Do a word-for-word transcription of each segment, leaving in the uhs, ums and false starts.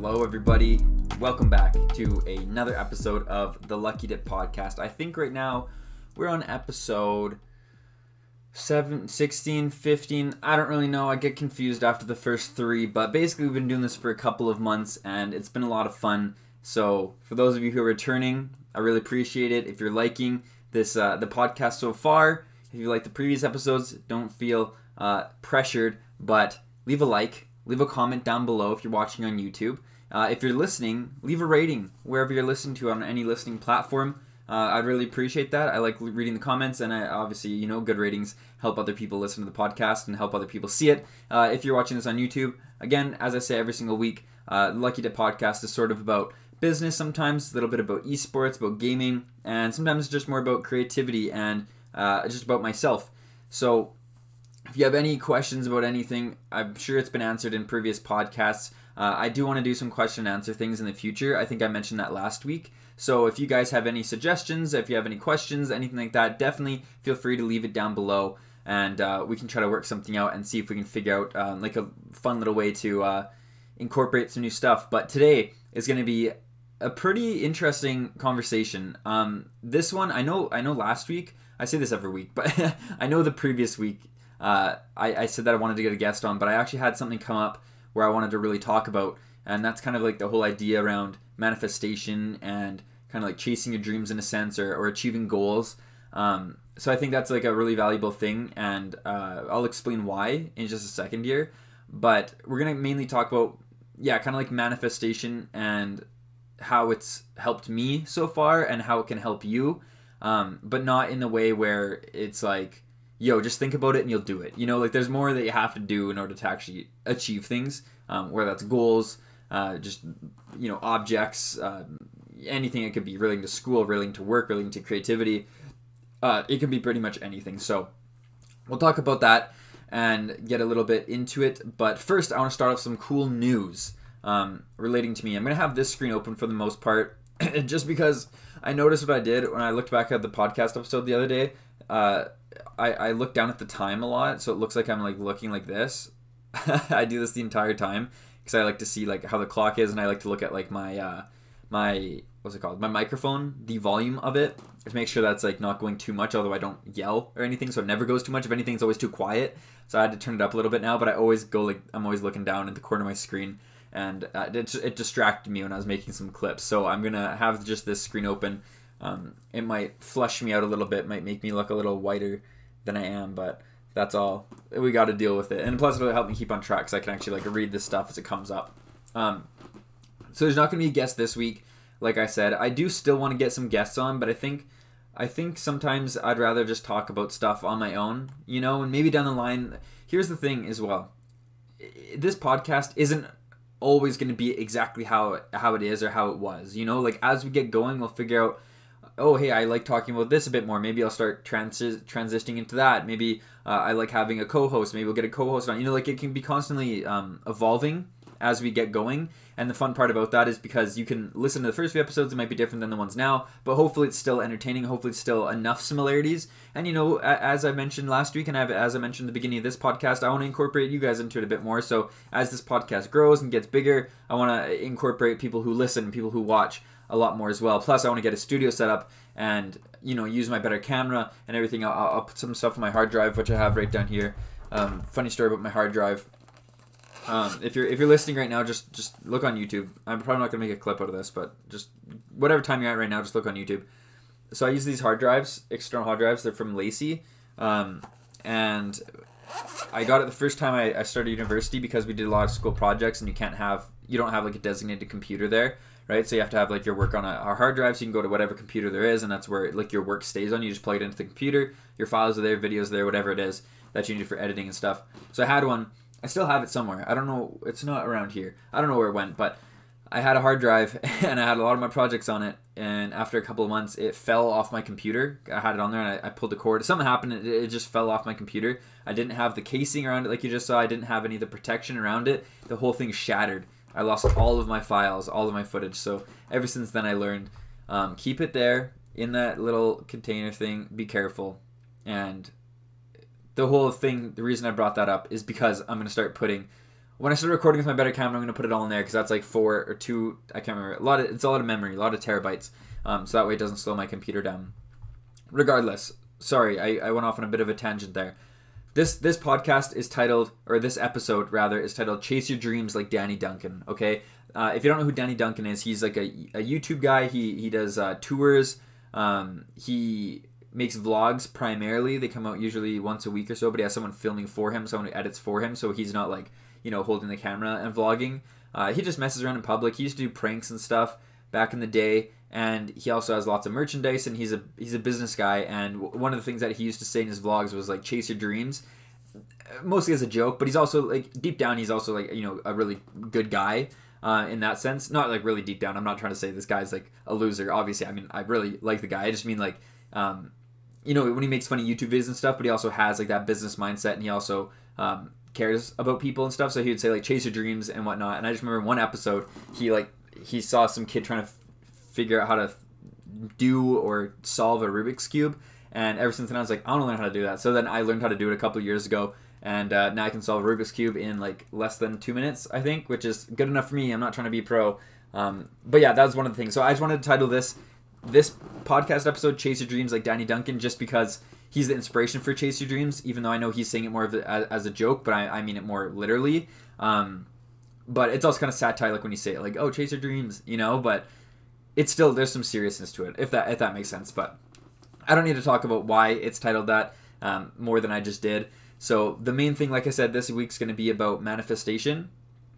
Hello, everybody. Welcome back to another episode of the Lucky Dip Podcast. I think right now we're on episode seven, sixteen, fifteen. I don't really know. I get confused after the first three, but basically we've been doing this for a couple of months and it's been a lot of fun. So for those of you who are returning, I really appreciate it. If you're liking this, uh, the podcast so far, if you like the previous episodes, don't feel uh, pressured, but leave a like, leave a comment down below if you're watching on YouTube. Uh, if you're listening, leave a rating wherever you're listening to on any listening platform. Uh, I'd really appreciate that. I like reading the comments, and I, obviously, you know, good ratings help other people listen to the podcast and help other people see it. Uh, if you're watching this on YouTube, again, as I say every single week, uh, Lucky Dip Podcast is sort of about business sometimes, a little bit about esports, about gaming, and sometimes just more about creativity and uh, just about myself. So if you have any questions about anything, I'm sure it's been answered in previous podcasts. Uh, I do want to do some question and answer things in the future. I think I mentioned that last week. So if you guys have any suggestions, if you have any questions, anything like that, definitely feel free to leave it down below. And uh, we can try to work something out and see if we can figure out um, like a fun little way to uh, incorporate some new stuff. But today is going to be a pretty interesting conversation. Um, this one, I know I know last week, I say this every week, but I know the previous week, uh, I, I said that I wanted to get a guest on, but I actually had something come up where I wanted to really talk about, and that's kind of like the whole idea around manifestation and kind of like chasing your dreams in a sense, or, or achieving goals. Um, so I think that's like a really valuable thing, and uh, I'll explain why in just a second here. But we're going to mainly talk about, yeah, kind of like manifestation and how it's helped me so far and how it can help you, um, but not in the way where it's like, yo, just think about it and you'll do it. You know, like there's more that you have to do in order to actually achieve things, um, whether that's goals, uh, just, you know, objects, uh, anything. It could be relating to school, relating to work, relating to creativity. Uh, it can be pretty much anything. So we'll talk about that and get a little bit into it. But first, I want to start off some cool news um, relating to me. I'm going to have this screen open for the most part, just because I noticed what I did when I looked back at the podcast episode the other day. Uh, I, I look down at the time a lot, so it looks like I'm like looking like this. I do this the entire time because I like to see like how the clock is, and I like to look at like my uh, my what's it called, my microphone, the volume of it, to make sure that's like not going too much, although I don't yell or anything, so it never goes too much. If anything, it's always too quiet, so I had to turn it up a little bit now. But I always go like I'm always looking down at the corner of my screen, and uh, it, it distracted me when I was making some clips. So I'm gonna have just this screen open. Um, it might flush me out a little bit, might make me look a little whiter than I am, but that's all. We got to deal with it. And plus it'll help me keep on track so I can actually like read this stuff as it comes up. Um, so there's not going to be a guest this week. Like I said, I do still want to get some guests on, but I think I think sometimes I'd rather just talk about stuff on my own, you know, and maybe down the line. Here's the thing as well. This podcast isn't always going to be exactly how how it is or how it was, you know, like as we get going, we'll figure out, oh, hey, I like talking about this a bit more. Maybe I'll start trans- transitioning into that. Maybe uh, I like having a co-host. Maybe we'll get a co-host on. You know, like it can be constantly um, evolving as we get going. And the fun part about that is because you can listen to the first few episodes. It might be different than the ones now, but hopefully it's still entertaining. Hopefully it's still enough similarities. And, you know, as I mentioned last week and as I mentioned at the beginning of this podcast, I want to incorporate you guys into it a bit more. So as this podcast grows and gets bigger, I want to incorporate people who listen, people who watch a lot more as well. Plus, I want to get a studio set up and, you know, use my better camera and everything. I'll, I'll put some stuff on my hard drive, which I have right down here. Um, funny story about my hard drive. Um, if you're if you're listening right now, just just look on YouTube. I'm probably not gonna make a clip out of this, but just whatever time you're at right now, just look on YouTube. So I use these hard drives, external hard drives. They're from Lacey, um, and I got it the first time I, I started university because we did a lot of school projects, and you can't have you don't have like a designated computer there. Right, so you have to have like your work on a, a hard drive, so you can go to whatever computer there is, and that's where like your work stays on. You just plug it into the computer, your files are there, videos are there, whatever it is that you need for editing and stuff. So I had one. I still have it somewhere. I don't know. It's not around here. I don't know where it went, but I had a hard drive, and I had a lot of my projects on it. And after a couple of months, it fell off my computer. I had it on there, and I, I pulled the cord. Something happened. It, it just fell off my computer. I didn't have the casing around it, like you just saw. I didn't have any of the protection around it. The whole thing shattered. I lost all of my files, all of my footage. So ever since then, I learned, um, keep it there in that little container thing. Be careful. And the whole thing, the reason I brought that up is because I'm going to start putting when I start recording with my better camera, I'm going to put it all in there because that's like four or two, I can't remember. A lot of, it's a lot of memory, a lot of terabytes. Um, so that way it doesn't slow my computer down. Regardless, sorry, I, I went off on a bit of a tangent there. This this podcast is titled, or this episode rather, is titled Chase Your Dreams Like Danny Duncan, okay? Uh, if you don't know who Danny Duncan is, he's like a, a YouTube guy. He he does uh, tours. Um, he makes vlogs primarily. They come out usually once a week or so, but he has someone filming for him, someone who edits for him, so he's not like, you know, holding the camera and vlogging. Uh, he just messes around in public. He used to do pranks and stuff back in the day, and he also has lots of merchandise, and he's a he's a business guy, and w- one of the things that he used to say in his vlogs was like, chase your dreams, mostly as a joke, but he's also like, deep down, he's also like, you know, a really good guy uh, in that sense. Not like really deep down, I'm not trying to say this guy's like a loser, obviously. I mean, I really like the guy. I just mean like, um, you know, when he makes funny YouTube videos and stuff, but he also has like that business mindset, and he also um, cares about people and stuff. So he would say like, chase your dreams and whatnot. And I just remember one episode, he like he saw some kid trying to f- figure out how to do or solve a Rubik's Cube, and ever since then I was like, I want to learn how to do that. So then I learned how to do it a couple of years ago, and uh, now I can solve a Rubik's Cube in like less than two minutes, I think, which is good enough for me. I'm not trying to be pro, um, but yeah, that was one of the things. So I just wanted to title this this podcast episode Chase Your Dreams Like Danny Duncan, just because he's the inspiration for Chase Your Dreams, even though I know he's saying it more of a, as, as a joke, but I, I mean it more literally. Um, but it's also kind of satire, like when you say it, like, oh, chase your dreams, you know, but it's still, there's some seriousness to it, if that if that makes sense. But I don't need to talk about why it's titled that um, more than I just did. So the main thing, like I said, this week's going to be about manifestation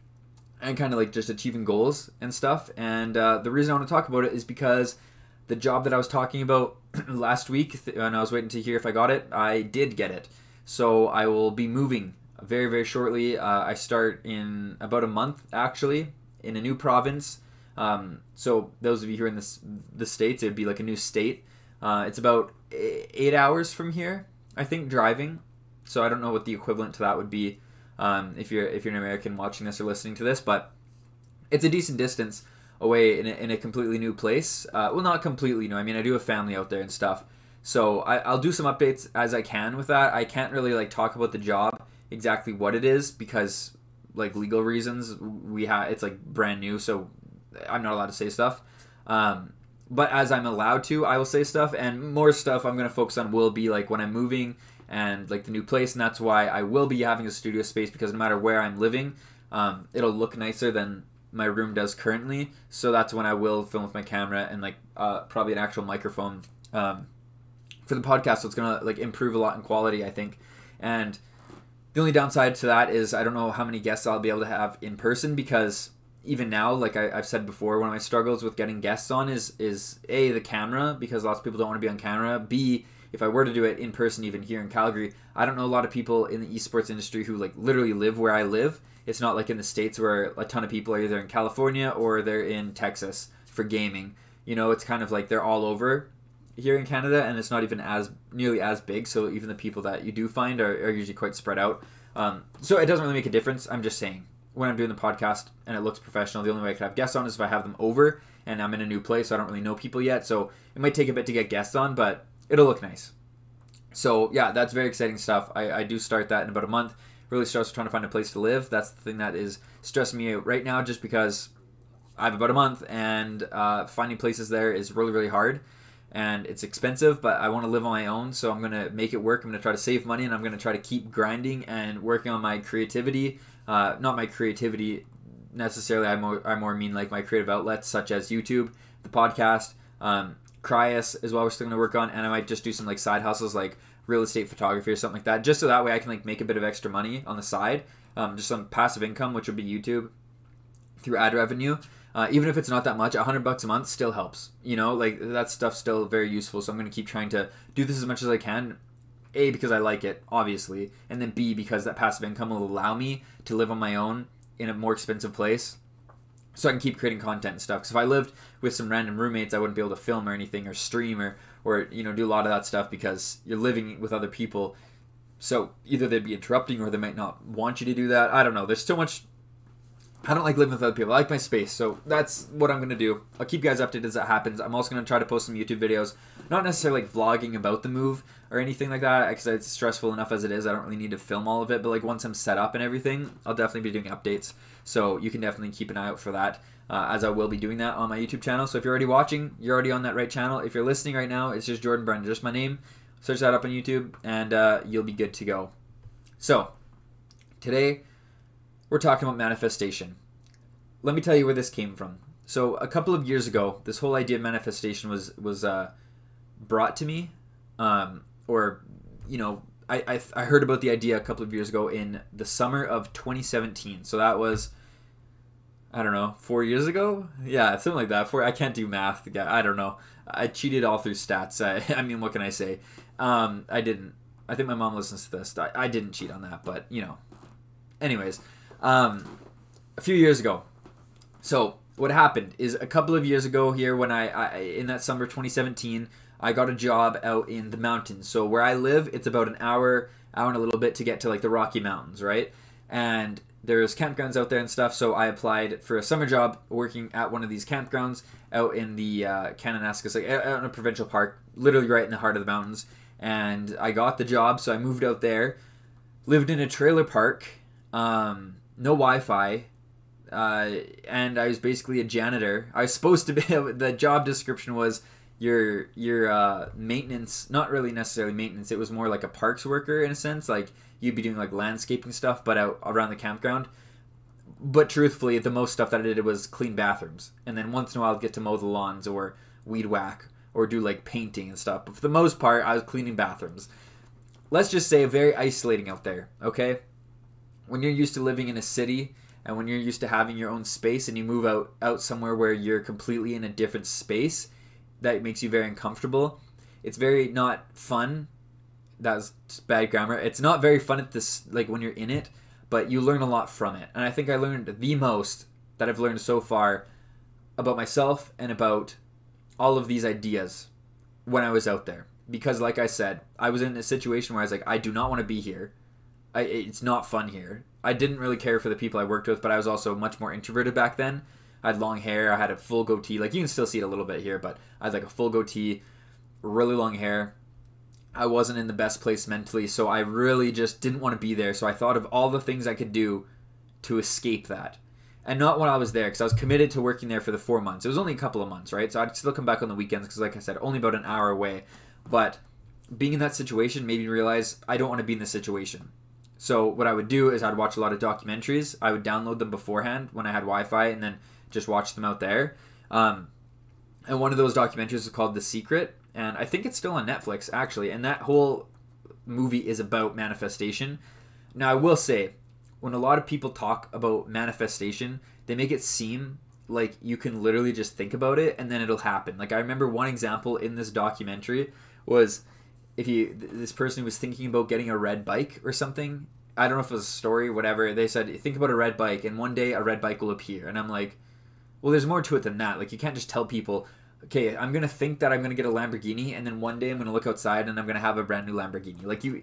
and kind of like just achieving goals and stuff. And uh, the reason I want to talk about it is because the job that I was talking about last week, and I was waiting to hear if I got it, I did get it. So I will be moving very, very shortly. Uh, I start in about a month, actually, in a new province. Um, so those of you here in this, the States, it would be like a new state. Uh, it's about eight hours from here, I think, driving. So I don't know what the equivalent to that would be um, if you're if you're an American watching this or listening to this, but it's a decent distance away in a, in a completely new place. Uh, well, not completely new. I mean, I do have family out there and stuff. So I, I'll do some updates as I can with that. I can't really like talk about the job, exactly what it is, because like legal reasons, we have it's like brand new, so I'm not allowed to say stuff. Um, but as I'm allowed to, I will say stuff, and more stuff I'm going to focus on will be like when I'm moving and like the new place, and that's why I will be having a studio space, because no matter where I'm living, um, it'll look nicer than my room does currently. So that's when I will film with my camera and like uh, probably an actual microphone um, for the podcast. So it's gonna like improve a lot in quality, I think. And the only downside to that is I don't know how many guests I'll be able to have in person, because even now, like I, I've said before, one of my struggles with getting guests on is is A, the camera, because lots of people don't want to be on camera. B, if I were to do it in person, even here in Calgary, I don't know a lot of people in the esports industry who like literally live where I live. It's not like in the States where a ton of people are either in California or they're in Texas for gaming. You know, it's kind of like they're all over here in Canada, and it's not even as nearly as big. So even the people that you do find are, are usually quite spread out. Um, so it doesn't really make a difference. I'm just saying, when I'm doing the podcast and it looks professional, the only way I could have guests on is if I have them over, and I'm in a new place, so I don't really know people yet. So it might take a bit to get guests on, but it'll look nice. So yeah, that's very exciting stuff. I, I do start that in about a month. Really starts trying to find a place to live. That's the thing that is stressing me out right now, just because I have about a month, and uh, finding places there is really, really hard, and it's expensive, but I want to live on my own, so I'm going to make it work. I'm going to try to save money, and I'm going to try to keep grinding and working on my creativity. Uh, not my creativity necessarily, I more, I more mean like my creative outlets, such as YouTube, the podcast, um, Cryas as well, we're still going to work on, and I might just do some like side hustles like real estate photography or something like that, just so that way I can like make a bit of extra money on the side, um, just some passive income, which would be YouTube through ad revenue. Uh, even if it's not that much, a hundred bucks a month still helps. You know, like that stuff's still very useful. So I'm going to keep trying to do this as much as I can. A, because I like it, obviously, and then B, because that passive income will allow me to live on my own in a more expensive place, so I can keep creating content and stuff. Because if I lived with some random roommates, I wouldn't be able to film or anything or stream or or you know do a lot of that stuff, because you're living with other people. So either they'd be interrupting or they might not want you to do that. I don't know. There's so much I don't like living with other people. I like my space. So that's what I'm going to do. I'll keep you guys updated as that happens. I'm also going to try to post some YouTube videos. Not necessarily like vlogging about the move or anything like that, because it's stressful enough as it is. I don't really need to film all of it. But like once I'm set up and everything, I'll definitely be doing updates. So you can definitely keep an eye out for that, uh, as I will be doing that on my YouTube channel. So if you're already watching, you're already on that right channel. If you're listening right now, it's just Jordan Brennan, just my name. Search that up on YouTube, and uh, you'll be good to go. So today, we're talking about manifestation. Let me tell you where this came from. So a couple of years ago, this whole idea of manifestation was was uh, brought to me, um, or you know, I, I I heard about the idea a couple of years ago in the summer of twenty seventeen. So that was, I don't know, four years ago. Yeah, something like that. Four. I can't do math. I don't know. I cheated all through stats. I, I mean, what can I say? Um, I didn't. I think my mom listens to this. I, I didn't cheat on that, but you know. Anyways, um, a few years ago. So what happened is a couple of years ago here, when I, I in that summer twenty seventeen, I got a job out in the mountains. So where I live, it's about an hour, hour and a little bit to get to like the Rocky Mountains, right? And there's campgrounds out there and stuff. So I applied for a summer job working at one of these campgrounds out in the uh, Kananaskis, like out in a provincial park, literally right in the heart of the mountains. And I got the job, so I moved out there, lived in a trailer park, um, no Wi-Fi. Uh, and I was basically a janitor. I was supposed to be, the job description was your your uh, maintenance, not really necessarily maintenance, it was more like a parks worker in a sense, like you'd be doing like landscaping stuff, but out around the campground. But truthfully, the most stuff that I did was clean bathrooms, and then once in a while I'd get to mow the lawns or weed whack or do like painting and stuff, but for the most part I was cleaning bathrooms. Let's just say very isolating out there, okay? When you're used to living in a city, and when you're used to having your own space and you move out, out somewhere where you're completely in a different space, that makes you very uncomfortable. It's very not fun. That's bad grammar. It's not very fun at this, like when you're in it, but you learn a lot from it. And I think I learned the most that I've learned so far about myself and about all of these ideas when I was out there. Because like I said, I was in a situation where I was like, I do not want to be here. I, it's not fun here. I didn't really care for the people I worked with, but I was also much more introverted back then. I had long hair. I had a full goatee. Like, you can still see it a little bit here, but I had like a full goatee, really long hair. I wasn't in the best place mentally, so I really just didn't want to be there. So I thought of all the things I could do to escape that. And not when I was there, because I was committed to working there for the four months. It was only a couple of months, right? So I'd still come back on the weekends, because like I said, only about an hour away. But being in that situation made me realize I don't want to be in this situation. So what I would do is I'd watch a lot of documentaries. I would download them beforehand when I had Wi-Fi and then just watch them out there. Um, and one of those documentaries is called The Secret. And I think it's still on Netflix, actually. And that whole movie is about manifestation. Now, I will say, when a lot of people talk about manifestation, they make it seem like you can literally just think about it and then it'll happen. Like, I remember one example in this documentary was, if you, this person was thinking about getting a red bike or something. I don't know if it was a story, whatever. They said, think about a red bike, and one day a red bike will appear. And I'm like, well, there's more to it than that. Like, you can't just tell people, okay, I'm going to think that I'm going to get a Lamborghini, and then one day I'm going to look outside and I'm going to have a brand new Lamborghini. Like, you,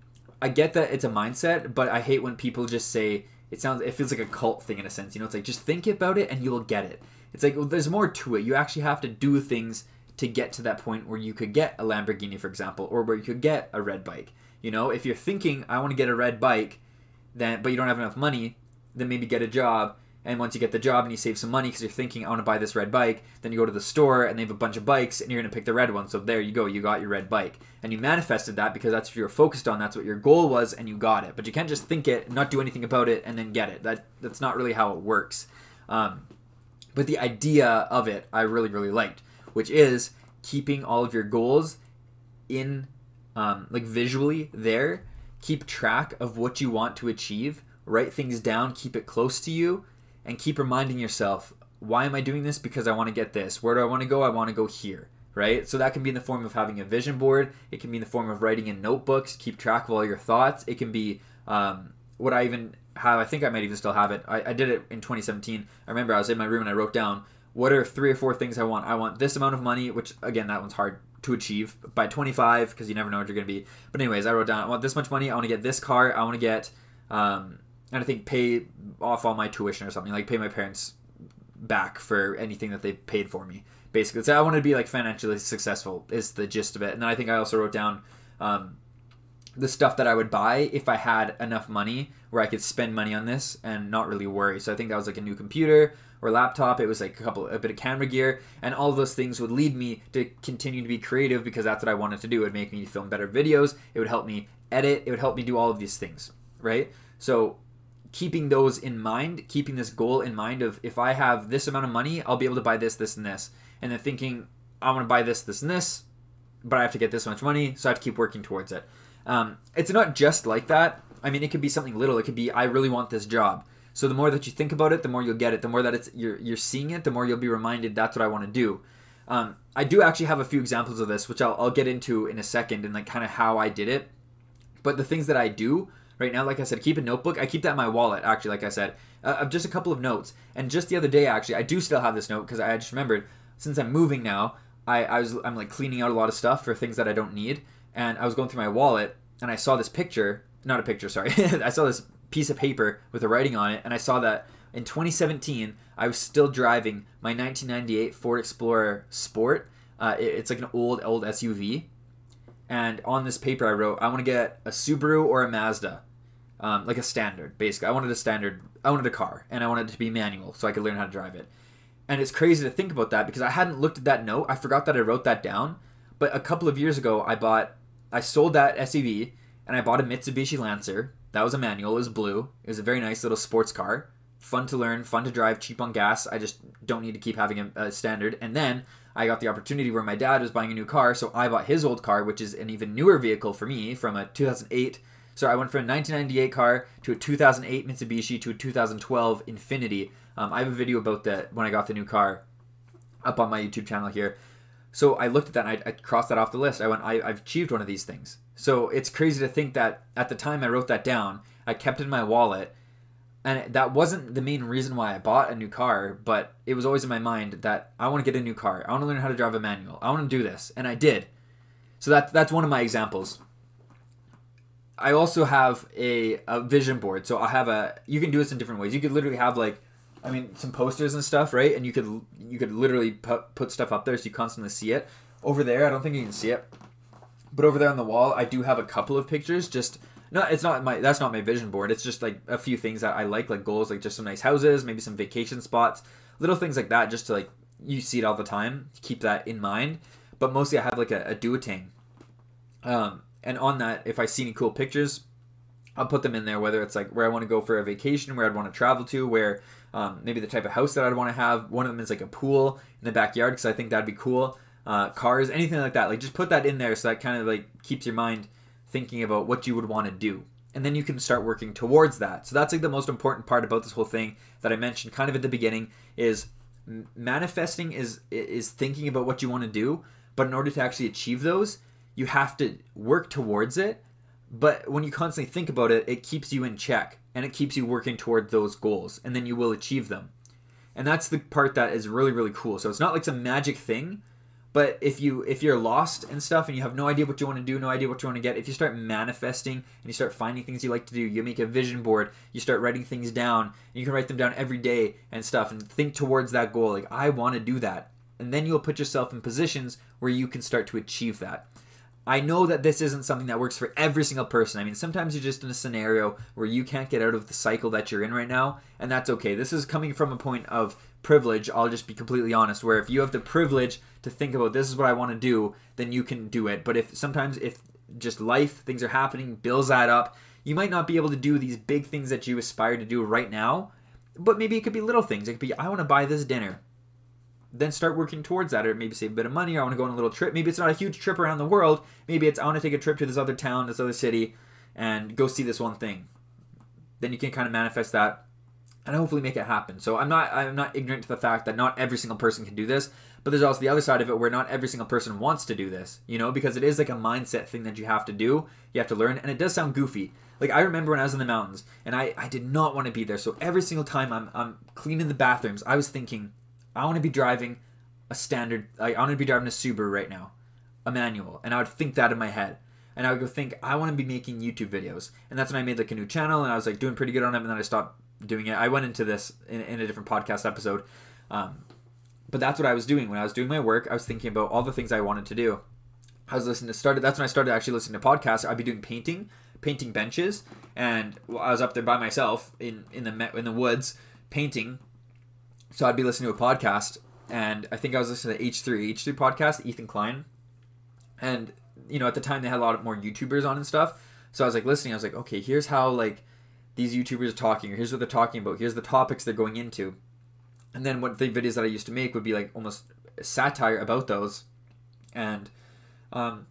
I get that it's a mindset, but I hate when people just say, it sounds, it feels like a cult thing in a sense. You know, it's like, just think about it and you'll get it. It's like, well, there's more to it. You actually have to do things to get to that point where you could get a Lamborghini, for example, or where you could get a red bike. You know, if you're thinking, I want to get a red bike, then but you don't have enough money, then maybe get a job. And once you get the job and you save some money because you're thinking, I want to buy this red bike, then you go to the store and they have a bunch of bikes and you're going to pick the red one. So there you go, you got your red bike. And you manifested that because that's what you were focused on, that's what your goal was, and you got it. But you can't just think it, not do anything about it, and then get it. That That's not really how it works. Um, but the idea of it, I really, really liked, which is keeping all of your goals in, um, like visually there. Keep track of what you want to achieve. Write things down. Keep it close to you. And keep reminding yourself, why am I doing this? Because I want to get this. Where do I want to go? I want to go here. Right? So that can be in the form of having a vision board. It can be in the form of writing in notebooks. Keep track of all your thoughts. It can be um, what I even have. I think I might even still have it. I, I did it in twenty seventeen. I remember I was in my room and I wrote down, what are three or four things I want? I want this amount of money, which, again, that one's hard to achieve by twenty-five because you never know what you're going to be. But anyways, I wrote down, I want this much money. I want to get this car. I want to get, um, and I think pay off all my tuition or something, like pay my parents back for anything that they've paid for me. Basically, so I wanted to be like financially successful is the gist of it. And then I think I also wrote down um, the stuff that I would buy if I had enough money where I could spend money on this and not really worry. So I think that was like a new computer or laptop. It was like a couple, a bit of camera gear, and all of those things would lead me to continue to be creative because that's what I wanted to do. It would make me film better videos. It would help me edit. It would help me do all of these things, right? So keeping those in mind, keeping this goal in mind of if I have this amount of money, I'll be able to buy this, this, and this. And then thinking, I want to buy this, this, and this, but I have to get this much money, so I have to keep working towards it. Um, it's not just like that. I mean, it could be something little. It could be, I really want this job. So the more that you think about it, the more you'll get it. The more that it's you're you're seeing it, the more you'll be reminded that's what I want to do. Um, I do actually have a few examples of this, which I'll, I'll get into in a second, and like kind of how I did it. But the things that I do right now, like I said, keep a notebook. I keep that in my wallet, actually, like I said, uh, of just a couple of notes. And just the other day, actually, I do still have this note because I just remembered, since I'm moving now, I, I was I'm like cleaning out a lot of stuff for things that I don't need. And I was going through my wallet, and I saw this picture, not a picture, sorry. I saw this piece of paper with the writing on it, and I saw that in twenty seventeen, I was still driving my nineteen ninety-eight Ford Explorer Sport. Uh, it, it's like an old, old S U V. And on this paper, I wrote, I want to get a Subaru or a Mazda. Um, like a standard, basically. I wanted a standard, I wanted a car, and I wanted it to be manual so I could learn how to drive it. And it's crazy to think about that because I hadn't looked at that note. I forgot that I wrote that down. But a couple of years ago, I bought, I sold that S U V, and I bought a Mitsubishi Lancer. That was a manual. It was blue. It was a very nice little sports car. Fun to learn, fun to drive, cheap on gas. I just don't need to keep having a, a standard. And then I got the opportunity where my dad was buying a new car, so I bought his old car, which is an even newer vehicle for me, from a two thousand eight. So I went from a nineteen ninety-eight car to a two thousand eight Mitsubishi to a two thousand twelve Infiniti. Um, I have a video about that when I got the new car up on my YouTube channel here. So I looked at that and I, I crossed that off the list. I went, I, I've achieved one of these things. So it's crazy to think that at the time I wrote that down, I kept it in my wallet, and that wasn't the main reason why I bought a new car, but it was always in my mind that I want to get a new car. I want to learn how to drive a manual. I want to do this, and I did. So that, that's one of my examples. I also have a, a vision board. So I have a, you can do this in different ways. You could literally have like, I mean, some posters and stuff, right? And you could you could literally put, put stuff up there so you constantly see it. Over there, I don't think you can see it, but over there on the wall, I do have a couple of pictures. Just no, it's not my that's not my vision board. It's just like a few things that I like, like goals, like just some nice houses, maybe some vacation spots, little things like that. Just to like you see it all the time, keep that in mind. But mostly, I have like a, a duotang. Um, and on that, if I see any cool pictures, I'll put them in there. Whether it's like where I want to go for a vacation, where I'd want to travel to, where Um, maybe the type of house that I'd want to have. One of them is like a pool in the backyard because I think that'd be cool. Uh, cars, anything like that. Like just put that in there so that kind of like keeps your mind thinking about what you would want to do. And then you can start working towards that. So that's like the most important part about this whole thing that I mentioned kind of at the beginning is manifesting is is thinking about what you want to do. But in order to actually achieve those, you have to work towards it. But when you constantly think about it, it keeps you in check. And it keeps you working toward those goals, and then you will achieve them. And that's the part that is really, really cool. So it's not like some magic thing, but if you if you're lost and stuff, and you have no idea what you want to do, no idea what you want to get, if you start manifesting and you start finding things you like to do, you make a vision board, you start writing things down, and you can write them down every day and stuff, and think towards that goal. Like I want to do that, and then you'll put yourself in positions where you can start to achieve that. I know that this isn't something that works for every single person. I mean, sometimes you're just in a scenario where you can't get out of the cycle that you're in right now, and that's okay. This is coming from a point of privilege. I'll just be completely honest, where if you have the privilege to think about this is what I want to do, then you can do it. But if sometimes if just life, things are happening, bills add up, you might not be able to do these big things that you aspire to do right now, but maybe it could be little things. It could be, I want to buy this dinner. Then start working towards that, or maybe save a bit of money, or I want to go on a little trip. Maybe it's not a huge trip around the world. Maybe it's I want to take a trip to this other town, this other city, and go see this one thing. Then you can kind of manifest that and hopefully make it happen. So I'm not I'm not ignorant to the fact that not every single person can do this, but there's also the other side of it where not every single person wants to do this, you know, because it is like a mindset thing that you have to do, you have to learn, and it does sound goofy. Like I remember when I was in the mountains, and I, I did not want to be there. So every single time I'm I'm cleaning the bathrooms, I was thinking, I want to be driving a standard, like, I want to be driving a Subaru right now, a manual. And I would think that in my head. and I would go think, I want to be making YouTube videos. And that's when I made like a new channel, and I was like doing pretty good on it, and then I stopped doing it. I went into this in, in a different podcast episode. Um, but that's what I was doing. When I was doing my work, I was thinking about all the things I wanted to do. I was listening to started. That's when I started actually listening to podcasts. I'd be doing painting, painting benches, and I was up there by myself in in the in the woods painting. So I'd be listening to a podcast, and I think I was listening to H three H three podcast, Ethan Klein, and you know at the time they had a lot more YouTubers on and stuff. So I was like listening. I was like, okay, here's how like these YouTubers are talking, or here's what they're talking about. Here's the topics they're going into, and then what the videos that I used to make would be like almost satire about those, and. Um,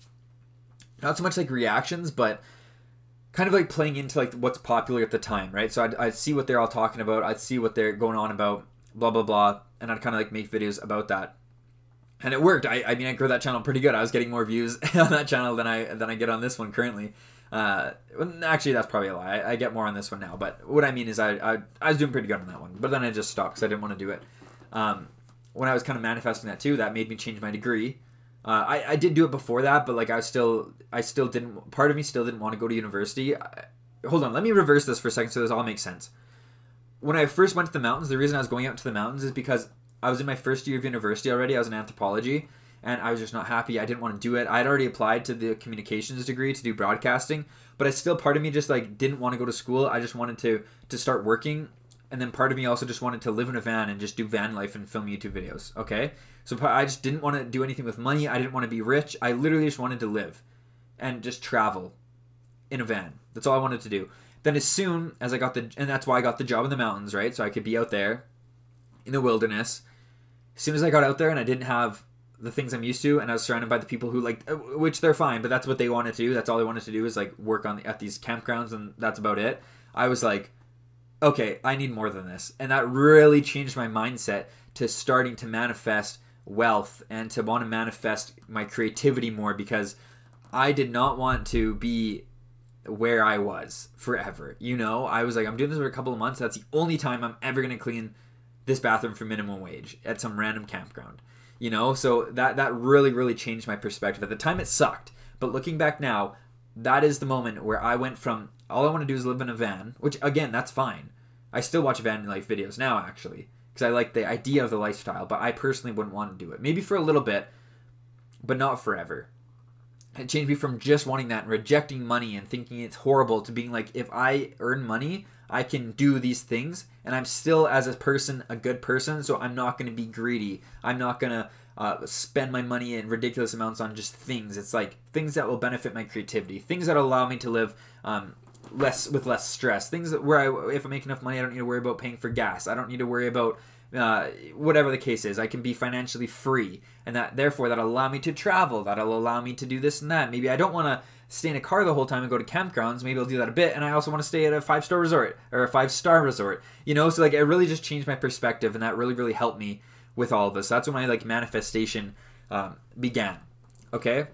not so much like reactions, but kind of like playing into like what's popular at the time, right? So I'd, I'd see what they're all talking about. I'd see what they're going on about, blah, blah, blah. And I'd kind of like make videos about that. And it worked. I, I mean, I grew that channel pretty good. I was getting more views on that channel than I than I get on this one currently. Uh, actually, that's probably a lie. I, I get more on this one now. But what I mean is I, I, I was doing pretty good on that one. But then I just stopped because I didn't want to do it. Um, when I was kind of manifesting that too, that made me change my degree. Uh, I, I did do it before that, but like I was still, I still didn't, part of me still didn't want to go to university. I, hold on, let me reverse this for a second so this all makes sense. When I first went to the mountains, the reason I was going out to the mountains is because I was in my first year of university already. I was in anthropology, and I was just not happy. I didn't want to do it. I had already applied to the communications degree to do broadcasting, but I still, part of me just like didn't want to go to school. I just wanted to, to start working. And then part of me also just wanted to live in a van and just do van life and film YouTube videos, okay? So I just didn't want to do anything with money. I didn't want to be rich. I literally just wanted to live and just travel in a van. That's all I wanted to do. Then as soon as I got the... And that's why I got the job in the mountains, right? So I could be out there in the wilderness. As soon as I got out there and I didn't have the things I'm used to, and I was surrounded by the people who like... Which they're fine, but that's what they wanted to do. That's all they wanted to do is like work on the, at these campgrounds, and that's about it. I was like... okay, I need more than this. And that really changed my mindset to starting to manifest wealth and to want to manifest my creativity more, because I did not want to be where I was forever. You know, I was like, I'm doing this for a couple of months. That's the only time I'm ever going to clean this bathroom for minimum wage at some random campground. You know, so that, that really, really changed my perspective. At the time it sucked, but looking back now, that is the moment where I went from all I want to do is live in a van, which again, that's fine. I still watch van life videos now, actually, because I like the idea of the lifestyle, but I personally wouldn't want to do it. Maybe for a little bit, but not forever. It changed me from just wanting that and rejecting money and thinking it's horrible to being like, if I earn money, I can do these things, and I'm still, as a person, a good person, so I'm not going to be greedy. I'm not going to uh, spend my money in ridiculous amounts on just things. It's like things that will benefit my creativity, things that allow me to live um, less with less stress, things that where I, if I make enough money, I don't need to worry about paying for gas. I don't need to worry about uh, whatever the case is. I can be financially free, and that therefore that'll allow me to travel. That'll allow me to do this and that. Maybe I don't want to stay in a car the whole time and go to campgrounds. Maybe I'll do that a bit, and I also want to stay at a five-star resort or a five-star resort. You know, so like it really just changed my perspective, and that really really helped me with all of this. That's when my like manifestation um, began. Okay,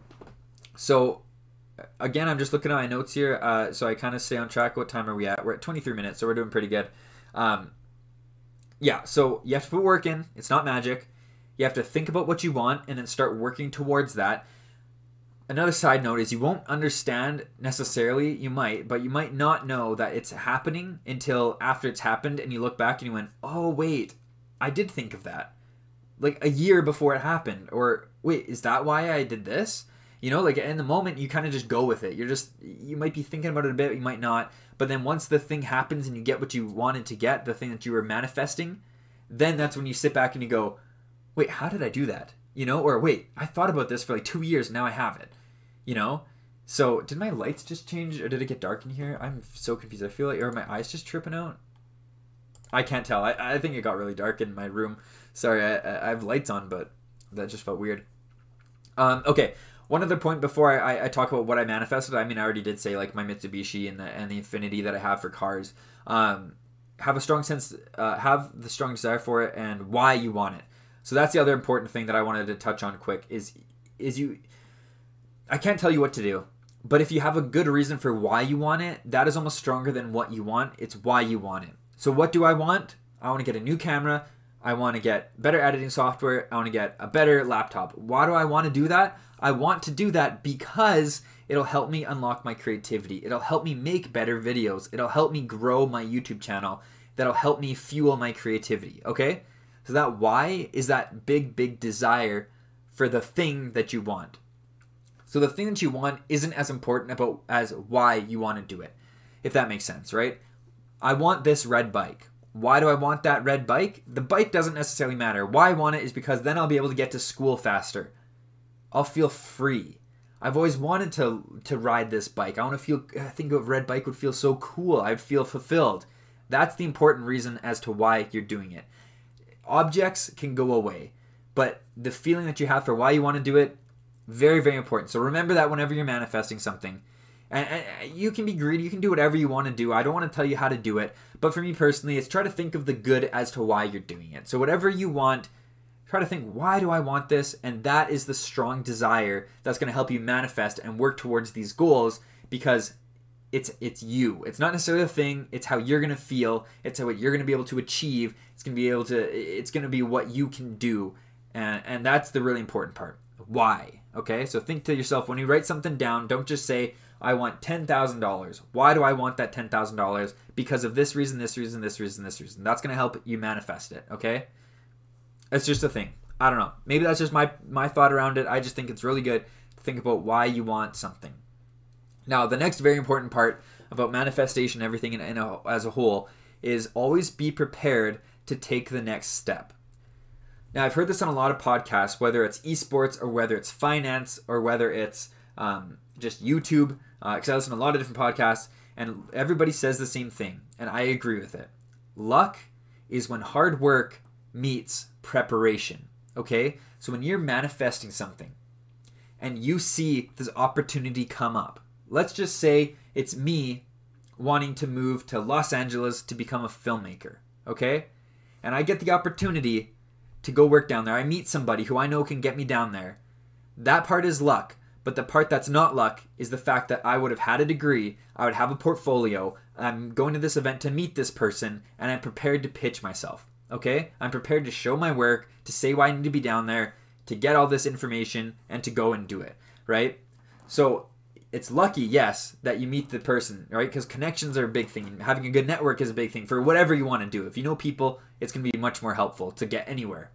so. Again, I'm just looking at my notes here, uh, so I kind of stay on track. What time are we at? We're at twenty-three minutes, so we're doing pretty good. Um, yeah, so you have to put work in. It's not magic. You have to think about what you want and then start working towards that. Another side note is you won't understand necessarily, you might, but you might not know that it's happening until after it's happened and you look back and you went, oh, wait, I did think of that. Like a year before it happened. Or, wait, is that why I did this? You know, like in the moment, you kind of just go with it. You're just, you might be thinking about it a bit, you might not. But then once the thing happens and you get what you wanted to get, the thing that you were manifesting, then that's when you sit back and you go, wait, how did I do that? You know, or wait, I thought about this for like two years and now I have it. You know? So did my lights just change or did it get dark in here? I'm so confused. I feel like, are my eyes just tripping out? I can't tell. I, I think it got really dark in my room. Sorry, I, I have lights on, but that just felt weird. Um, okay. One other point before I, I talk about what I manifested, I mean, I already did say like my Mitsubishi and the and the affinity that I have for cars. Um, have a strong sense, uh, have the strong desire for it, and why you want it. So that's the other important thing that I wanted to touch on quick is is you. I can't tell you what to do, but if you have a good reason for why you want it, that is almost stronger than what you want. It's why you want it. So what do I want? I want to get a new camera. I want to get better editing software. I want to get a better laptop. Why do I want to do that? I want to do that because It'll help me unlock my creativity. It'll help me make better videos. It'll help me grow my YouTube channel. That'll help me fuel my creativity, okay? So that why is that big, big desire for the thing that you want. So the thing that you want isn't as important about as why you want to do it, if that makes sense, right? I want this red bike. Why do I want that red bike? The bike doesn't necessarily matter. Why I want it is because then I'll be able to get to school faster. I'll feel free. I've always wanted to to ride this bike. I want to feel, I think a red bike would feel so cool. I'd feel fulfilled. That's the important reason as to why you're doing it. Objects can go away, but the feeling that you have for why you want to do it, very, very important. So remember that whenever you're manifesting something. And, and you can be greedy, you can do whatever you want to do. I don't want to tell you how to do it, but for me personally, it's try to think of the good as to why you're doing it. So whatever you want, try to think, why do I want this? And that is the strong desire that's going to help you manifest and work towards these goals, because it's it's you. It's not necessarily a thing, it's how you're going to feel, it's how what you're going to be able to achieve. It's going to be able to it's going to be what you can do. And and that's the really important part. Why? Okay? So think to yourself, when you write something down, don't just say, I want ten thousand dollars. Why do I want that ten thousand dollars? Because of this reason, this reason, this reason, this reason. That's going to help you manifest it, okay? It's just a thing. I don't know. Maybe that's just my, my thought around it. I just think it's really good to think about why you want something. Now, the next very important part about manifestation, everything in, in a, as a whole, is always be prepared to take the next step. Now, I've heard this on a lot of podcasts, whether it's esports or whether it's finance or whether it's um, just YouTube, because uh, I listen to a lot of different podcasts, and everybody says the same thing, and I agree with it. Luck is when hard work meets preparation, okay? So when you're manifesting something and you see this opportunity come up, let's just say it's me wanting to move to Los Angeles to become a filmmaker, okay? And I get the opportunity to go work down there. I meet somebody who I know can get me down there. That part is luck. But the part that's not luck is the fact that I would have had a degree, I would have a portfolio, I'm going to this event to meet this person, and I'm prepared to pitch myself, okay? I'm prepared to show my work, to say why I need to be down there, to get all this information, and to go and do it, right? So it's lucky, yes, that you meet the person, right? Because connections are a big thing. Having a good network is a big thing for whatever you want to do. If you know people, it's going to be much more helpful to get anywhere.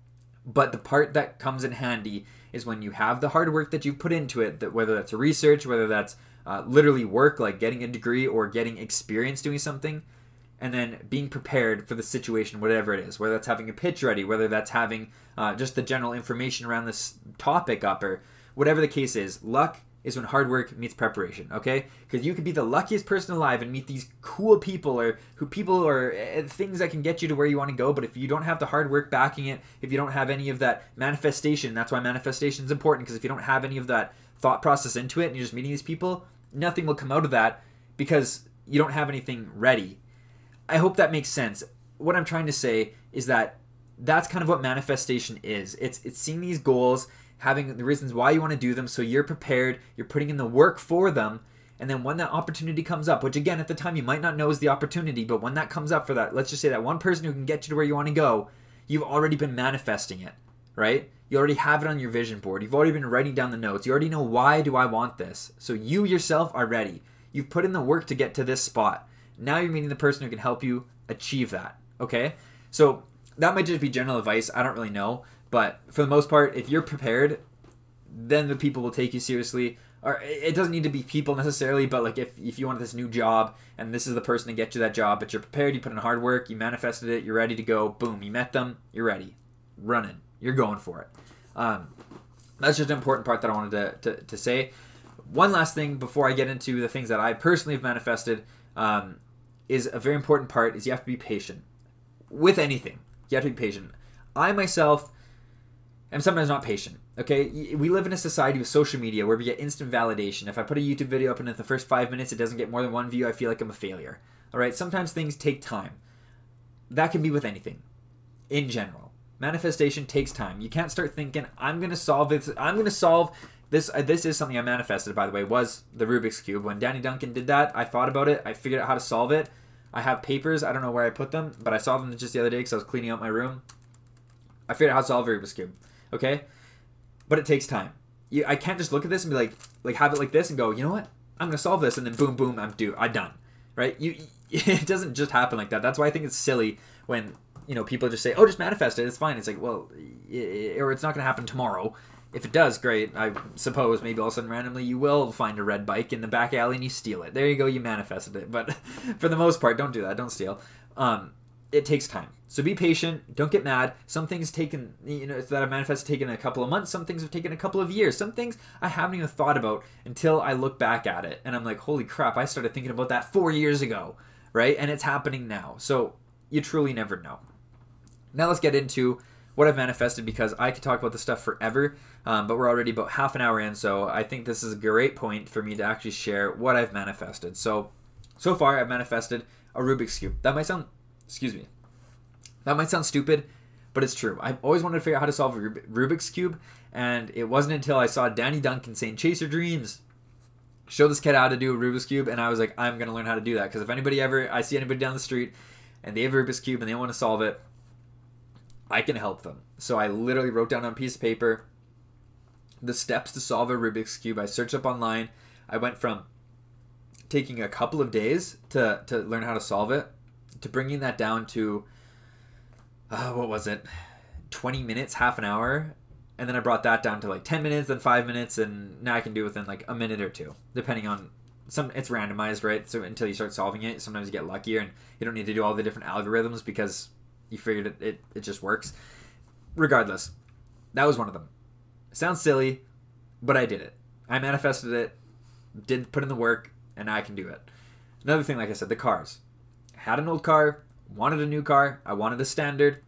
But the part that comes in handy is when you have the hard work that you've put into it, that whether that's research, whether that's uh, literally work, like getting a degree or getting experience doing something, and then being prepared for the situation, whatever it is, whether that's having a pitch ready, whether that's having uh, just the general information around this topic up, or whatever the case is. Luck is when hard work meets preparation, okay? Because you could be the luckiest person alive and meet these cool people or who people or uh, things that can get you to where you want to go, but if you don't have the hard work backing it, if you don't have any of that manifestation, that's why manifestation is important, because if you don't have any of that thought process into it and you're just meeting these people, nothing will come out of that because you don't have anything ready. I hope that makes sense. What I'm trying to say is that that's kind of what manifestation is. It's it's seeing these goals, having the reasons why you want to do them, so you're prepared, you're putting in the work for them, and then when that opportunity comes up, which again, at the time you might not know is the opportunity, but when that comes up for that, let's just say that one person who can get you to where you want to go, you've already been manifesting it, right? You already have it on your vision board. You've already been writing down the notes. You already know, why do I want this? So you yourself are ready. You've put in the work to get to this spot. Now you're meeting the person who can help you achieve that, okay? So that might just be general advice. I don't really know. But for the most part, if you're prepared, then the people will take you seriously. Or it doesn't need to be people necessarily, but like if, if you want this new job and this is the person to get you that job, but you're prepared, you put in hard work, you manifested it, you're ready to go, boom, you met them, you're ready. Running. You're going for it. Um, that's just an important part that I wanted to, to, to say. One last thing before I get into the things that I personally have manifested um, is a very important part is you have to be patient. With anything, you have to be patient. I myself am sometimes not patient, okay? We live in a society with social media where we get instant validation. If I put a YouTube video up and in the first five minutes it doesn't get more than one view, I feel like I'm a failure. All right, sometimes things take time. That can be with anything, in general. Manifestation takes time. You can't start thinking, I'm going to solve this. I'm going to solve this. Uh, this is something I manifested, by the way, was the Rubik's Cube. When Danny Duncan did that, I thought about it. I figured out how to solve it. I have papers. I don't know where I put them, but I saw them just the other day because I was cleaning out my room. I figured out how to solve a Rubik's Cube. Okay? But it takes time. you, I can't just look at this and be like, like have it like this and go, you know what? I'm gonna solve this, and then boom, boom, I'm due. I'm done. Right? You, it doesn't just happen like that. That's why I think it's silly when, you know, people just say, oh, just manifest it. It's fine. It's like, well, it, or it's not gonna happen tomorrow. If it does, great. I suppose maybe all of a sudden randomly you will find a red bike in the back alley and you steal it. There you go. You manifested it. But for the most part, don't do that. Don't steal. Um, it takes time. So be patient. Don't get mad. Some things taken, you know, that I've manifested taken a couple of months. Some things have taken a couple of years. Some things I haven't even thought about until I look back at it. And I'm like, holy crap, I started thinking about that four years ago. Right? And it's happening now. So you truly never know. Now let's get into what I've manifested, because I could talk about this stuff forever, um, but we're already about half an hour in, so I think this is a great point for me to actually share what I've manifested. So, so far I've manifested a Rubik's Cube. That might sound, excuse me, that might sound stupid, but it's true. I've always wanted to figure out how to solve a Rubik's Cube, and it wasn't until I saw Danny Duncan saying, chase your dreams, show this kid how to do a Rubik's Cube, and I was like, I'm going to learn how to do that, because if anybody ever, I see anybody down the street, and they have a Rubik's Cube, and they want to solve it, I can help them. So I literally wrote down on a piece of paper the steps to solve a Rubik's Cube. I searched up online. I went from taking a couple of days to, to learn how to solve it to bringing that down to, uh, what was it, twenty minutes, half an hour. And then I brought that down to like ten minutes, then five minutes, and now I can do it within like a minute or two, depending on some, it's randomized, right? So until you start solving it, sometimes you get luckier and you don't need to do all the different algorithms because you figured it, it, it just works. Regardless, that was one of them. Sounds silly, but I did it. I manifested it, did put in the work, and now I can do it. Another thing, like I said, the cars. I had an old car, wanted a new car, I wanted a standard.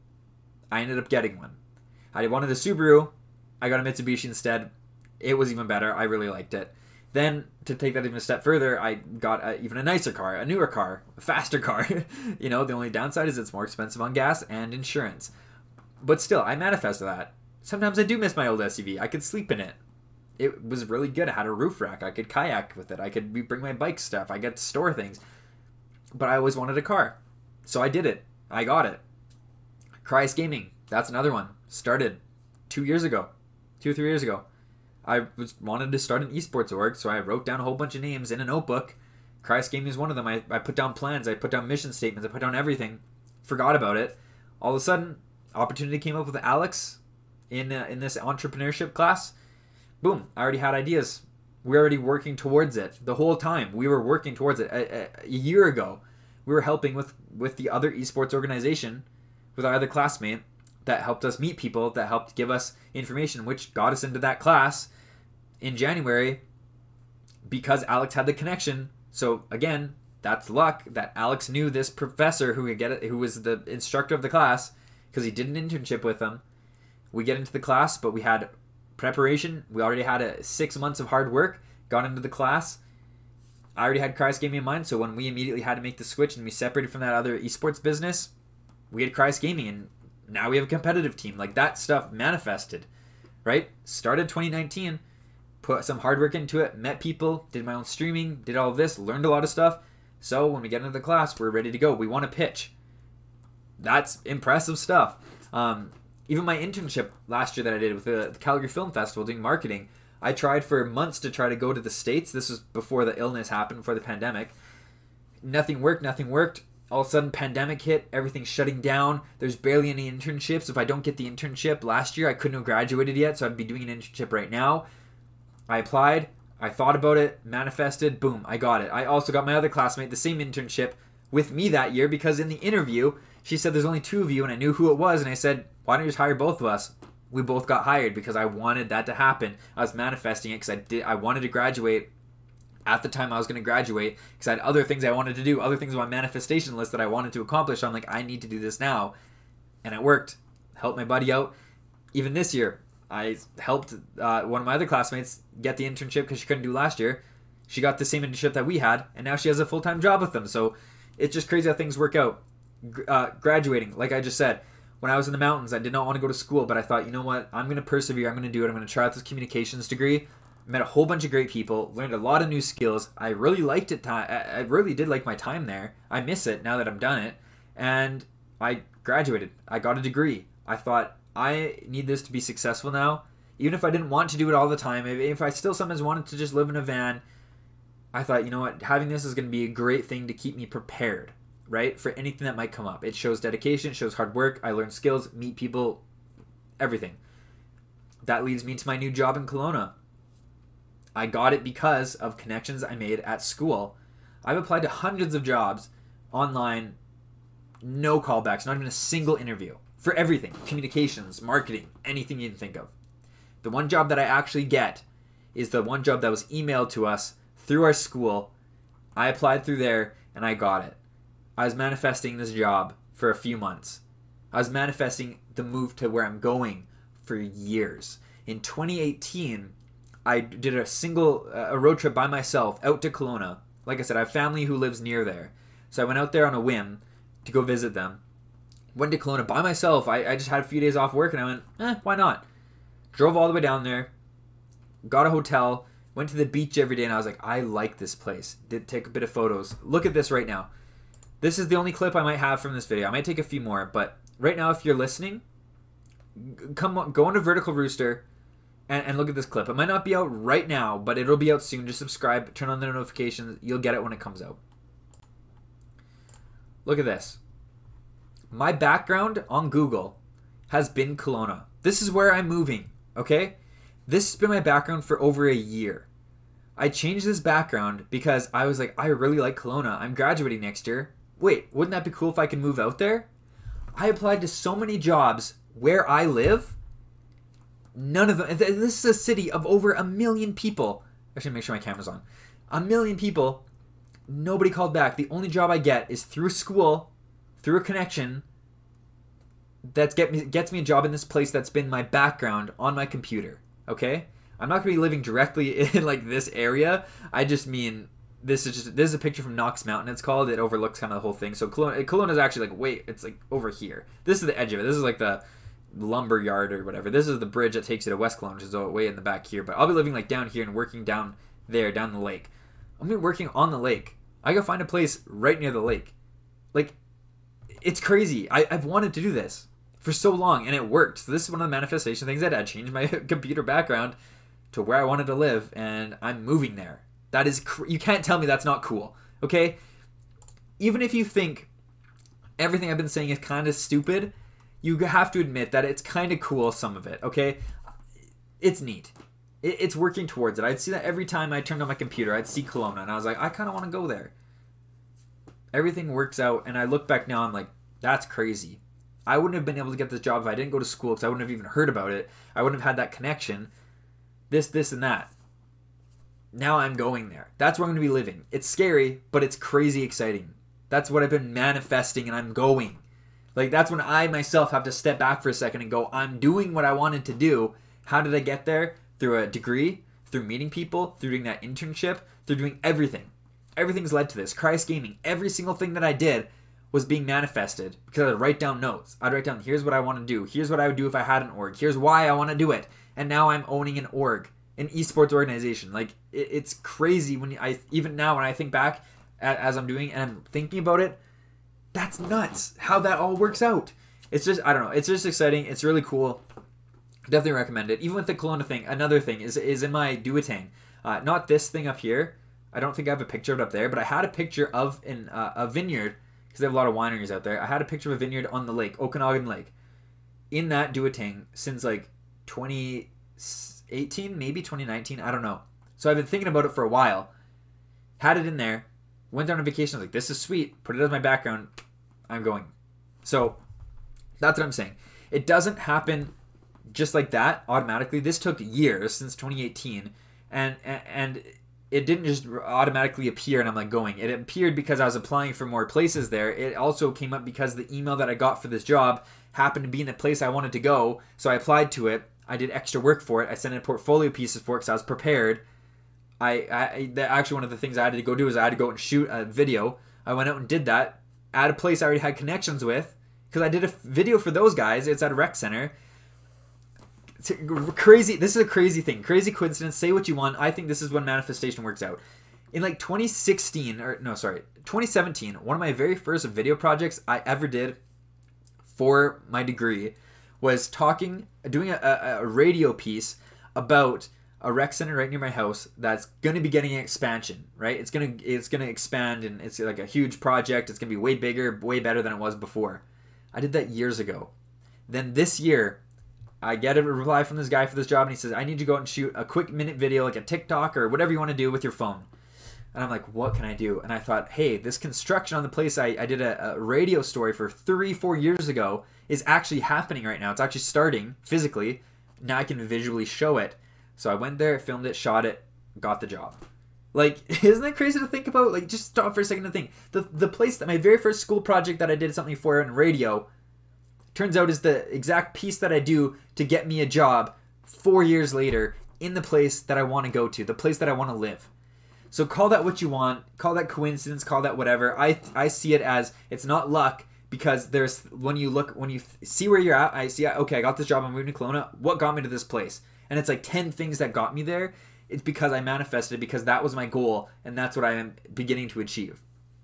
I ended up getting one. I wanted a Subaru, I got a Mitsubishi instead. It was even better, I really liked it. Then, to take that even a step further, I got a, even a nicer car, a newer car, a faster car. You know, the only downside is it's more expensive on gas and insurance. But still, I manifested that. Sometimes I do miss my old S U V. I could sleep in it. It was really good. I had a roof rack. I could kayak with it. I could bring my bike stuff. I could store things. But I always wanted a car. So I did it. I got it. Cryus Gaming. That's another one. Started two years ago. Two or three years ago. I was wanted to start an esports org, so I wrote down a whole bunch of names in a notebook. Cryus Gaming is one of them. I, I put down plans. I put down mission statements. I put down everything. Forgot about it. All of a sudden, opportunity came up with Alex in uh, in this entrepreneurship class. Boom. I already had ideas. We were already working towards it. The whole time, we were working towards it. A, a, a year ago, we were helping with, with the other esports organization, with our other classmate, that helped us meet people, that helped give us information, which got us into that class in January because Alex had the connection. So again, that's luck that Alex knew this professor who could get it, who was the instructor of the class, because he did an internship with him. We get into the class, but we had preparation. We already had a six months of hard work, got into the class. I already had Cryus Gaming in mind, so when we immediately had to make the switch and we separated from that other esports business, we had Cryus Gaming, and now we have a competitive team. Like, that stuff manifested, right? Started twenty nineteen, put some hard work into it, met people, did my own streaming, did all of this, learned a lot of stuff. So when we get into the class, we're ready to go. We want to pitch. That's impressive stuff. Um, even my internship last year that I did with the Calgary Film Festival doing marketing, I tried for months to try to go to the States. This was before the illness happened, before the pandemic. Nothing worked, nothing worked. All of a sudden, pandemic hit, everything's shutting down. There's barely any internships. If I don't get the internship last year, I couldn't have graduated yet, so I'd be doing an internship right now. I applied, I thought about it, manifested, boom, I got it. I also got my other classmate the same internship with me that year, because in the interview, she said there's only two of you, and I knew who it was, and I said, why don't you just hire both of us? We both got hired because I wanted that to happen. I was manifesting it because I did. I wanted to graduate at the time I was going to graduate, because I had other things I wanted to do, other things on my manifestation list that I wanted to accomplish. So I'm like, I need to do this now. And it worked. Helped my buddy out. Even this year, I helped uh, one of my other classmates get the internship because she couldn't do last year. She got the same internship that we had, and now she has a full-time job with them. So it's just crazy how things work out. Uh, graduating, like I just said, when I was in the mountains, I did not want to go to school, but I thought, you know what? I'm going to persevere. I'm going to do it. I'm going to try out this communications degree. Met a whole bunch of great people, learned a lot of new skills. I really liked it. I really did like my time there. I miss it now that I'm done it. And I graduated. I got a degree. I thought, I need this to be successful now. Even if I didn't want to do it all the time, if I still sometimes wanted to just live in a van, I thought, you know what, having this is going to be a great thing to keep me prepared, right, for anything that might come up. It shows dedication, it shows hard work, I learn skills, meet people, everything. That leads me to my new job in Kelowna. I got it because of connections I made at school. I've applied to hundreds of jobs online, no callbacks, not even a single interview, for everything, communications, marketing, anything you can think of. The one job that I actually get is the one job that was emailed to us through our school. I applied through there and I got it. I was manifesting this job for a few months. I was manifesting the move to where I'm going for years. In twenty eighteen, I did a single uh, a road trip by myself out to Kelowna. Like I said, I have family who lives near there. So I went out there on a whim to go visit them. Went to Kelowna by myself. I, I just had a few days off work and I went, eh, why not? Drove all the way down there, got a hotel, went to the beach every day, and I was like, I like this place. Did take a bit of photos. Look at this right now. This is the only clip I might have from this video. I might take a few more, but right now, if you're listening, come on, go on to Vertical Rooster and, and look at this clip. It might not be out right now, but it'll be out soon. Just subscribe, turn on the notifications. You'll get it when it comes out. Look at this. My background on Google has been Kelowna. This is where I'm moving, okay? This has been my background for over a year. I changed this background because I was like, I really like Kelowna. I'm graduating next year. Wait, wouldn't that be cool if I could move out there? I applied to so many jobs where I live. None of them. This is a city of over a million people. Actually, make sure my camera's on. A million people. Nobody called back. The only job I get is through school, through a connection, that get me, gets me a job in this place that's been my background on my computer. Okay? I'm not going to be living directly in like this area. I just mean, this is just, this is a picture from Knox Mountain, it's called. It overlooks kind of the whole thing. So Kelowna, Kelowna is actually like, wait, it's like over here. This is the edge of it. This is like the lumber yard or whatever. This is the bridge that takes you to West Kelowna, which is way in the back here. But I'll be living like down here and working down there, down the lake. I'm going to be working on the lake. I got to find a place right near the lake. Like, it's crazy. I, I've wanted to do this for so long, and it worked. So this is one of the manifestation things that I changed my computer background to where I wanted to live, and I'm moving there. That is, cr- you can't tell me that's not cool, okay? Even if you think everything I've been saying is kind of stupid, you have to admit that it's kind of cool, some of it, okay? It's neat. It, it's working towards it. I'd see that every time I turned on my computer, I'd see Kelowna, and I was like, I kind of want to go there. Everything works out, and I look back now, I'm like, that's crazy. I wouldn't have been able to get this job if I didn't go to school, because I wouldn't have even heard about it. I wouldn't have had that connection. This, this, and that. Now I'm going there. That's where I'm going to be living. It's scary, but it's crazy exciting. That's what I've been manifesting, and I'm going. Like, that's when I myself have to step back for a second and go, I'm doing what I wanted to do. How did I get there? Through a degree, through meeting people, through doing that internship, through doing everything. Everything's led to this. Christ Gaming, every single thing that I did was being manifested because I'd write down notes. I'd write down, here's what I want to do. Here's what I would do if I had an org. Here's why I want to do it. And now I'm owning an org, an esports organization. Like, it, it's crazy when I, even now when I think back at, as I'm doing and I'm thinking about it, that's nuts how that all works out. It's just, I don't know. It's just exciting. It's really cool. Definitely recommend it. Even with the Kelowna thing, another thing is, is in my Duotang. Uh, not this thing up here. I don't think I have a picture of it up there, but I had a picture of in uh, a vineyard, because they have a lot of wineries out there. I had a picture of a vineyard on the lake, Okanagan Lake, in that Duotang since like twenty eighteen, maybe twenty nineteen, I don't know. So I've been thinking about it for a while. Had it in there, went on a vacation, I was like, this is sweet, put it as my background, I'm going. So that's what I'm saying. It doesn't happen just like that automatically. This took years, since twenty eighteen, and and it didn't just automatically appear and I'm like going. It appeared because I was applying for more places there. It also came up because the email that I got for this job happened to be in the place I wanted to go, so I applied to it. I did extra work for it. I sent in portfolio pieces for it because I was prepared. I, I that actually one of the things I had to go do is I had to go and shoot a video. I went out and did that at a place I already had connections with because I did a video for those guys. It's at a rec center. It's crazy. This is a crazy thing. Crazy coincidence. Say what you want. I think this is when manifestation works out. In like twenty sixteen, or no, sorry, twenty seventeen, one of my very first video projects I ever did for my degree was talking, doing a, a, a radio piece about a rec center right near my house that's going to be getting an expansion, right? It's going to it's going to expand, and it's like a huge project. It's going to be way bigger, way better than it was before. I did that years ago. Then this year, I get a reply from this guy for this job, and he says, I need you to go out and shoot a quick minute video, like a TikTok or whatever you want to do with your phone. And I'm like, what can I do? And I thought, hey, this construction on the place I, I did a, a radio story for three, four years ago is actually happening right now. It's actually starting physically. Now I can visually show it. So I went there, filmed it, shot it, got the job. Like, isn't that crazy to think about? Like, just stop for a second to think. The the place that my very first school project that I did something for in radio turns out is the exact piece that I do to get me a job four years later in the place that I want to go to, the place that I want to live. So call that what you want, call that coincidence, call that whatever. I I see it as it's not luck, because there's when you look, when you see where you're at, I see, okay, I got this job, I'm moving to Kelowna. What got me to this place? And it's like ten things that got me there. It's because I manifested, because that was my goal, and that's what I am beginning to achieve.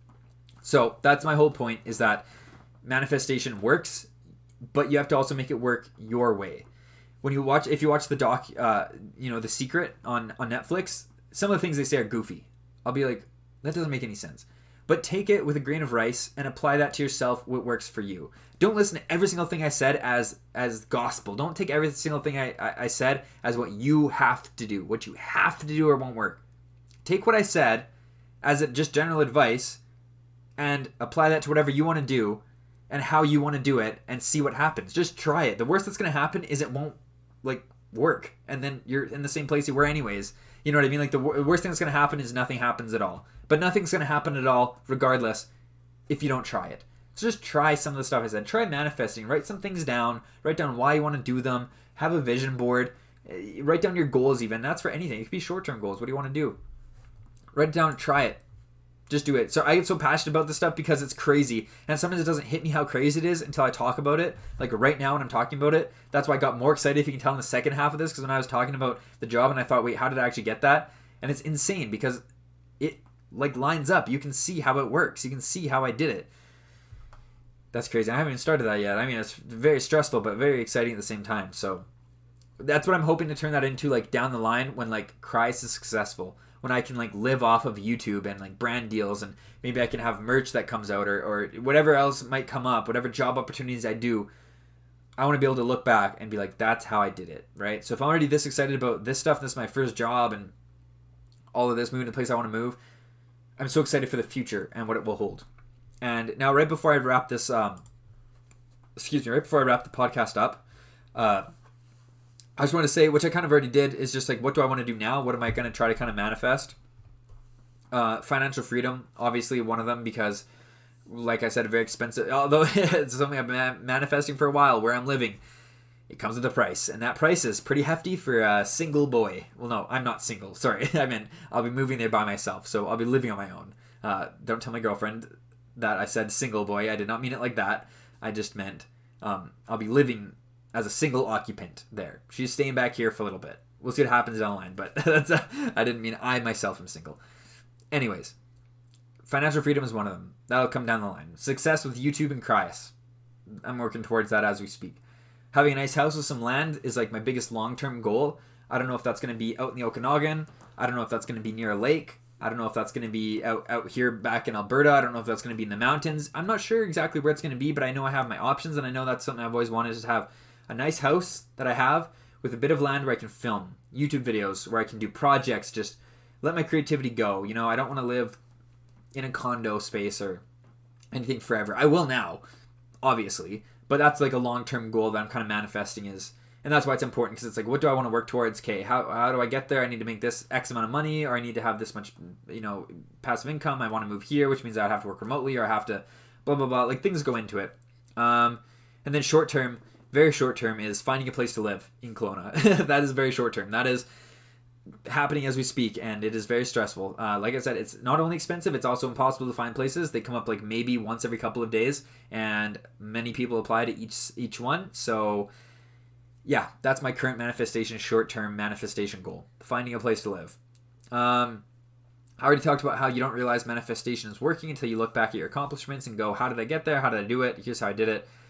So that's my whole point, is that manifestation works, but you have to also make it work your way. When you watch, if you watch the doc, uh, you know, The Secret on, on Netflix, some of the things they say are goofy. I'll be like, that doesn't make any sense. But take it with a grain of rice and apply that to yourself, what works for you. Don't listen to every single thing I said as as gospel. Don't take every single thing I, I, I said as what you have to do, what you have to do or it won't work. Take what I said as a, just general advice and apply that to whatever you want to do and how you want to do it, and see what happens. Just try it. The worst that's going to happen is it won't like work, and then you're in the same place you were anyways. You know what I mean? Like the worst thing that's going to happen is nothing happens at all. But nothing's going to happen at all regardless if you don't try it. So just try some of the stuff I said. Try manifesting. Write some things down. Write down why you want to do them. Have a vision board. Write down your goals even. That's for anything. It could be short-term goals. What do you want to do? Write it down and try it. Just do it. So I get so passionate about this stuff because it's crazy. And sometimes it doesn't hit me how crazy it is until I talk about it. Like right now when I'm talking about it. That's why I got more excited, if you can tell, in the second half of this. Because when I was talking about the job and I thought, wait, how did I actually get that? And it's insane because it like lines up. You can see how it works. You can see how I did it. That's crazy. I haven't even started that yet. I mean, it's very stressful, but very exciting at the same time. So that's what I'm hoping to turn that into, like down the line when like Christ is successful. When I can like live off of YouTube and like brand deals, and maybe I can have merch that comes out, or, or whatever else might come up, whatever job opportunities I do, I want to be able to look back and be like, that's how I did it, right? So if I'm already this excited about this stuff, this is my first job and all of this, moving to the place I want to move, I'm so excited for the future and what it will hold. And now right before I wrap this, um, excuse me, right before I wrap the podcast up, uh, I just want to say, which I kind of already did, is just like, what do I want to do now? What am I going to try to kind of manifest? Uh, financial freedom, obviously one of them, because like I said, very expensive, although it's something I've been manifesting for a while, where I'm living, it comes with a price, and that price is pretty hefty for a single boy. Well, no, I'm not single. Sorry. I mean, I'll be moving there by myself, so I'll be living on my own. Uh, don't tell my girlfriend that I said single boy. I did not mean it like that. I just meant um, I'll be living as a single occupant there. She's staying back here for a little bit. We'll see what happens down the line, but that's a, I didn't mean I myself am single. Anyways, financial freedom is one of them. That'll come down the line. Success with YouTube and Christ. I'm working towards that as we speak. Having a nice house with some land is like my biggest long-term goal. I don't know if that's going to be out in the Okanagan. I don't know if that's going to be near a lake. I don't know if that's going to be out, out here back in Alberta. I don't know if that's going to be in the mountains. I'm not sure exactly where it's going to be, but I know I have my options, and I know that's something I've always wanted, is to have a nice house that I have with a bit of land where I can film YouTube videos, where I can do projects, just let my creativity go. You know, I don't want to live in a condo space or anything forever. I will now, obviously, but that's like a long-term goal that I'm kind of manifesting, is, and that's why it's important, because it's like, what do I want to work towards? Okay, how how do I get there? I need to make this X amount of money, or I need to have this much, you know, passive income. I want to move here, which means I'd have to work remotely, or I have to blah, blah, blah. Like, things go into it. Um, and then short-term, very short-term, is finding a place to live in Kelowna. That is very short-term. That is happening as we speak, and it is very stressful. Uh, like I said, it's not only expensive, it's also impossible to find places. They come up like maybe once every couple of days, and many people apply to each each one. So yeah, that's my current manifestation, short-term manifestation goal, finding a place to live. Um, I already talked about how you don't realize manifestation is working until you look back at your accomplishments and go, how did I get there? How did I do it? Here's how I did it.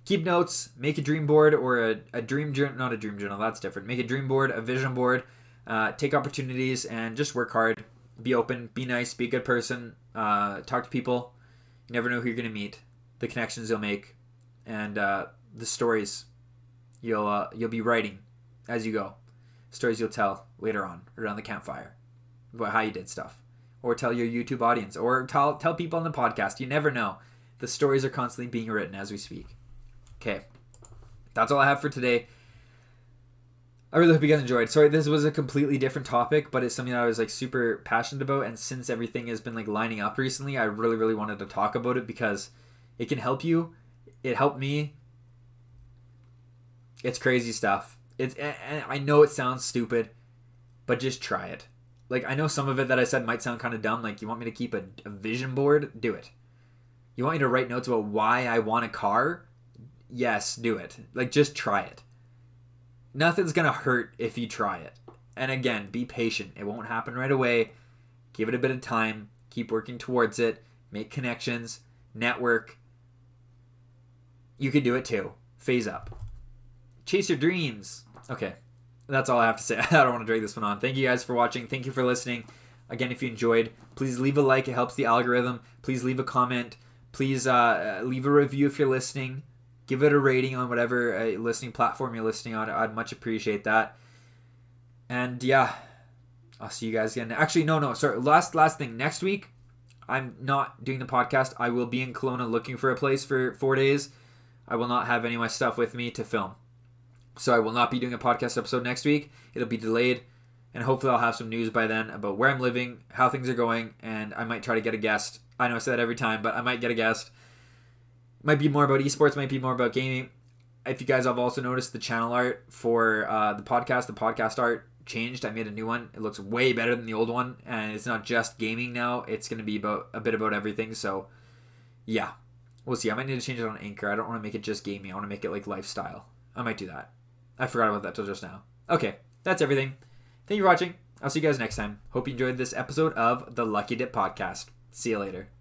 keep notes, make a dream board or a, a dream journal, not a dream journal, that's different. Make a dream board, a vision board, uh, take opportunities and just work hard. Be open, be nice, be a good person, uh, talk to people. You never know who you're going to meet, the connections you'll make, and uh, the stories you'll uh, you'll be writing as you go. Stories you'll tell later on around the campfire about how you did stuff. Or tell your YouTube audience, or tell tell people on the podcast. You never know. The stories are constantly being written as we speak. Okay, that's all I have for today. I really hope you guys enjoyed. Sorry, this was a completely different topic, but it's something that I was like super passionate about. And since everything has been like lining up recently, I really, really wanted to talk about it because it can help you. It helped me. It's crazy stuff. It's and I know it sounds stupid, but just try it. Like, I know some of it that I said might sound kind of dumb. Like, you want me to keep a, a vision board? Do it. You want me to write notes about why I want a car? Yes, do it. Like, just try it. Nothing's going to hurt if you try it. And again, be patient. It won't happen right away. Give it a bit of time. Keep working towards it. Make connections. Network. You can do it too. Phase up. Chase your dreams. Okay. That's all I have to say. I don't want to drag this one on. Thank you guys for watching. Thank you for listening. Again, if you enjoyed, please leave a like. It helps the algorithm. Please leave a comment. Please uh, leave a review if you're listening. Give it a rating on whatever uh, listening platform you're listening on. I'd much appreciate that. And yeah, I'll see you guys again. Actually, no, no. Sorry. Last, last thing. Next week, I'm not doing the podcast. I will be in Kelowna looking for a place for four days. I will not have any of my stuff with me to film. So I will not be doing a podcast episode next week. It'll be delayed. And hopefully I'll have some news by then about where I'm living, how things are going, and I might try to get a guest. I know I say that every time, but I might get a guest. Might be more about esports, might be more about gaming. If you guys have also noticed the channel art for uh, the podcast, the podcast art changed. I made a new one. It looks way better than the old one, and it's not just gaming now. It's going to be about a bit about everything. So yeah, we'll see. I might need to change it on Anchor. I don't want to make it just gaming. I want to make it like lifestyle. I might do that. I forgot about that till just now. Okay, that's everything. Thank you for watching. I'll see you guys next time. Hope you enjoyed this episode of the Lucky Dip Podcast. See you later.